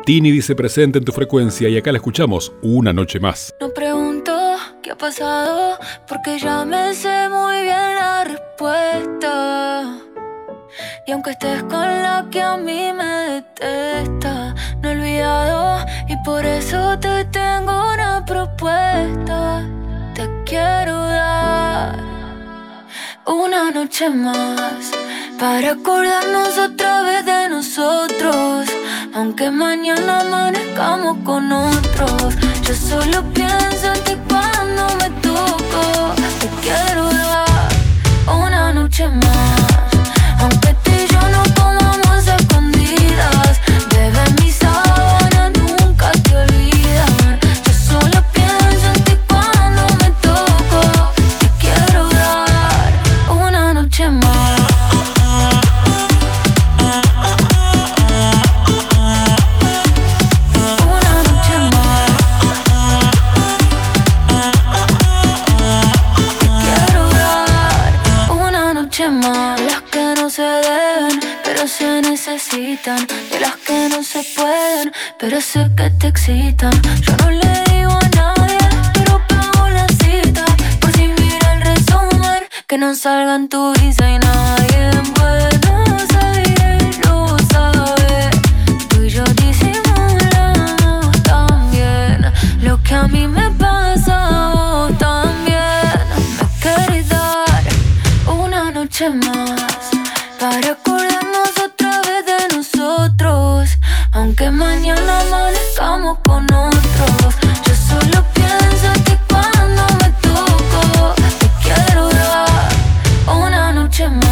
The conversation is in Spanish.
Tini dice presente en tu frecuencia y acá la escuchamos una noche más. No pregunto qué ha pasado porque ya me sé muy bien la respuesta. Y aunque estés con la que a mí me detesta, no he olvidado y por eso te tengo una propuesta. Te quiero dar una noche más para acordarnos otra vez de nosotros. Aunque mañana amanezcamos con otros, yo solo pienso en ti cuando me toco. Te quiero dar una noche más. Aunque tú y yo no comamos a escondidas, bebé, mis sábanas nunca te olvidan. Yo solo pienso en ti cuando me toco. Te quiero dar una noche más. Una noche más. Te quiero dar una noche más. Las que no se deben, pero se necesitan. De las que no se pueden, pero sé que te excitan. Yo no le digo a nadie, pero pago la cita. Por si mira el resumen, que no salga en tu visa y nadie en Buenos Aires lo sabe. Tú y yo disimulamos también lo que a mí me pasa, vos también. Me querés dar una noche más para acordarnos otra vez de nosotros. Aunque mañana amanezcamos con otros, yo solo pienso en ti cuando me toco. Te quiero dar una noche más.